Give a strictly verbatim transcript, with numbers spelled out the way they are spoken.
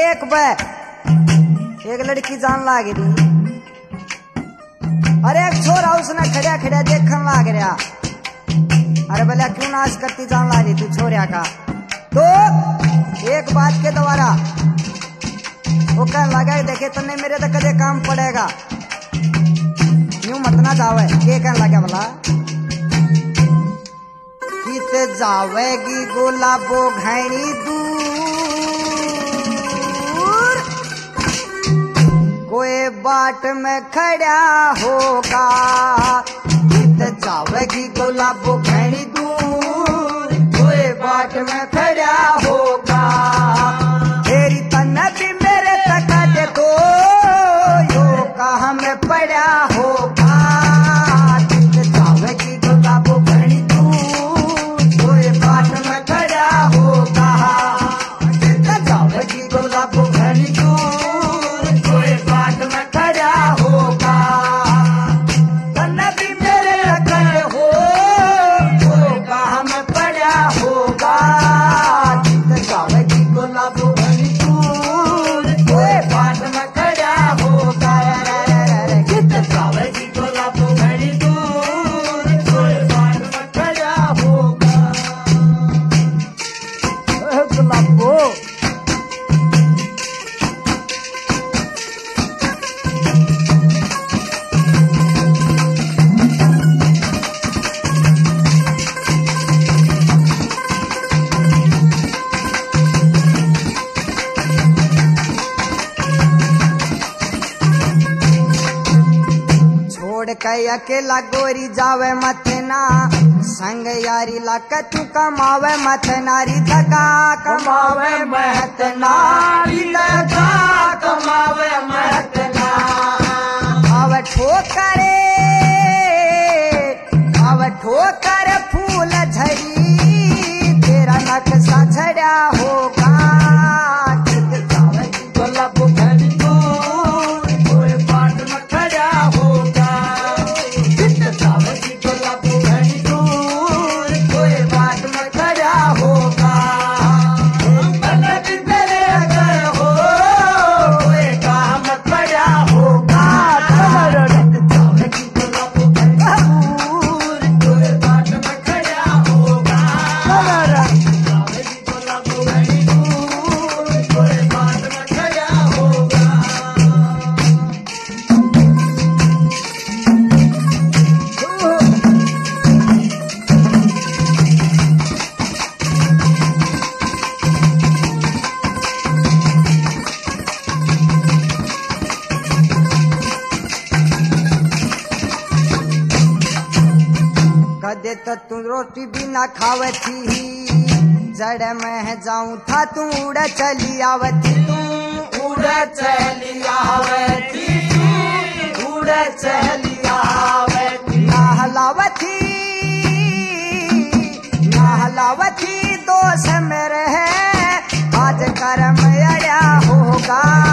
एक बे एक लड़की जान लाग रही। अरे एक छोरा उसने खड़ा खड़ा देखने लाग रहा। अरे भला क्यों नाश करती जान ला रही तू छोरिया का। तो एक बात के द्वारा वो कहने लगा देखे तन्ने मेरे तो कदे काम पड़ेगा, यूं मत ना जावे। के कहने लगा भला कित जावेगी गुलाबो घनी दूर, कोई बाट में खड़ा होगा। कित जावेगी गुलाबो घनी दूर, कोई बाट में खड़ा होगा। तेरी तन्ने भी मेरे तक दे दो, यो कहाँ में पड़ा होगा। कित जावेगी गुलाबो घनी दूर, कोई बाट में खड़ा होगा। कित जावेगी गुलाबो घनी दूर, कोई बाट में खड़ा होगा। तन्ने भी मेरे तक हो, यो कहाँ में पड़ा होगा। कित जावेगी गुलाबो घनी दूर, कोई बाट में खड़ा होगा। कित जावेगी गुलाबो घनी दूर, कोई बाट में खड़ा होगा। गुलाबो छोड़ के अकेला गोरी जावे मथना, संग यारी लाके तू कमावे मथनारी। धका कमावे महतनारी, धका कमावे महतना। अब ठोकरे अब ठोकर फूल झड़ी, तेरा नक्शा झड़ा होगा। कित जावेगी गुलाबो घनी दूर, कोई बाट में खड़ा होगा। कित जावेगी गुलाबो घनी दूर, कोई बाट में खड़ा होगा। तन्ने भी मेरे अगर हो, कोई काम पड़ा होगा। कित जावेगी गुलाबो घनी दूर, कोई बाट में खड़ा होगा। कित जावेगी गुलाबो घनी दूर, कोई बाट में खड़ा होगा। कदे तो तू रोटी भी ना खावे थी, जड़ में जाऊं था तू उड़ चली आवती। तू उड़ चली आवती, तू उड़ चली आवती। नहलावती नहलावती दोष मेरे है, आज कर्म अड़ा होगा।